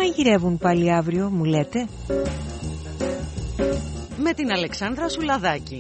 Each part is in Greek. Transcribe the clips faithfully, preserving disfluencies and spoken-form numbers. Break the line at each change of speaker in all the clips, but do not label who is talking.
μαγειρεύουν πάλι αύριο, μου λέτε?
Με την Αλεξάνδρα Σουλαδάκη.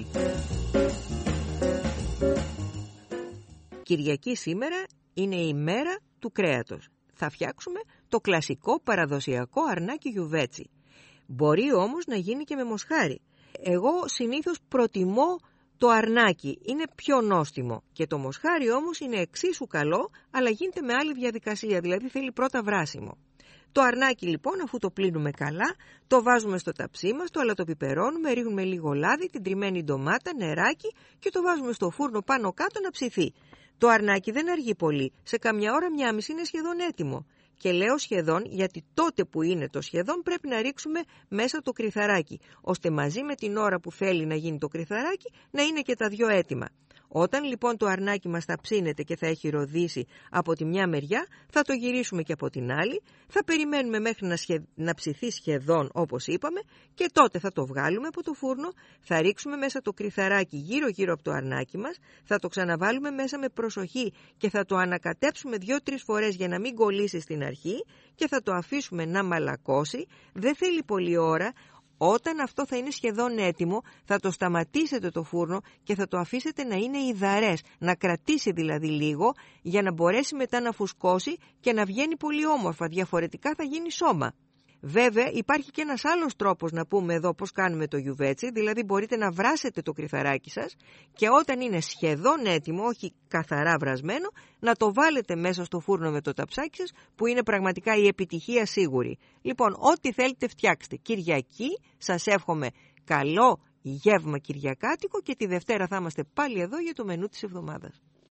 Κυριακή σήμερα είναι η μέρα του κρέατος. Θα φτιάξουμε το κλασικό παραδοσιακό αρνάκι γιουβέτσι. Μπορεί όμως να γίνει και με μοσχάρι. Εγώ συνήθως προτιμώ το αρνάκι, είναι πιο νόστιμο, και το μοσχάρι όμως είναι εξίσου καλό, αλλά γίνεται με άλλη διαδικασία, δηλαδή θέλει πρώτα βράσιμο. Το αρνάκι λοιπόν, αφού το πλύνουμε καλά, το βάζουμε στο ταψί μας, το αλατοπιπερώνουμε, ρίχνουμε λίγο λάδι, την τριμμένη ντομάτα, νεράκι και το βάζουμε στο φούρνο πάνω κάτω να ψηθεί. Το αρνάκι δεν αργεί πολύ, σε καμιά ώρα, μια μισή είναι σχεδόν έτοιμο. Και λέω σχεδόν γιατί τότε που είναι το σχεδόν πρέπει να ρίξουμε μέσα το κρυθαράκι, ώστε μαζί με την ώρα που θέλει να γίνει το κρυθαράκι να είναι και τα δυο έτοιμα. Όταν λοιπόν το αρνάκι μας θα ψήνεται και θα έχει ροδίσει από τη μια μεριά, θα το γυρίσουμε και από την άλλη, θα περιμένουμε μέχρι να, σχε... να ψηθεί σχεδόν όπως είπαμε και τότε θα το βγάλουμε από το φούρνο, θα ρίξουμε μέσα το κρυθαράκι γύρω γύρω από το αρνάκι μας, θα το ξαναβάλουμε μέσα με προσοχή και θα το ανακατέψουμε δύο-τρεις φορές για να μην κολλήσει στην αρχή και θα το αφήσουμε να μαλακώσει, δεν θέλει πολλή ώρα. Όταν αυτό θα είναι σχεδόν έτοιμο, θα το σταματήσετε το φούρνο και θα το αφήσετε να είναι υδαρές, να κρατήσει δηλαδή λίγο, για να μπορέσει μετά να φουσκώσει και να βγαίνει πολύ όμορφα, διαφορετικά θα γίνει σώμα. Βέβαια υπάρχει και ένας άλλος τρόπος να πούμε εδώ πώς κάνουμε το γιουβέτσι, δηλαδή μπορείτε να βράσετε το κρυθαράκι σας και όταν είναι σχεδόν έτοιμο, όχι καθαρά βρασμένο, να το βάλετε μέσα στο φούρνο με το ταψάκι σας, που είναι πραγματικά η επιτυχία σίγουρη. Λοιπόν, ό,τι θέλετε φτιάξτε. Κυριακή, σας εύχομαι καλό γεύμα κυριακάτικο και τη Δευτέρα θα είμαστε πάλι εδώ για το μενού της εβδομάδας.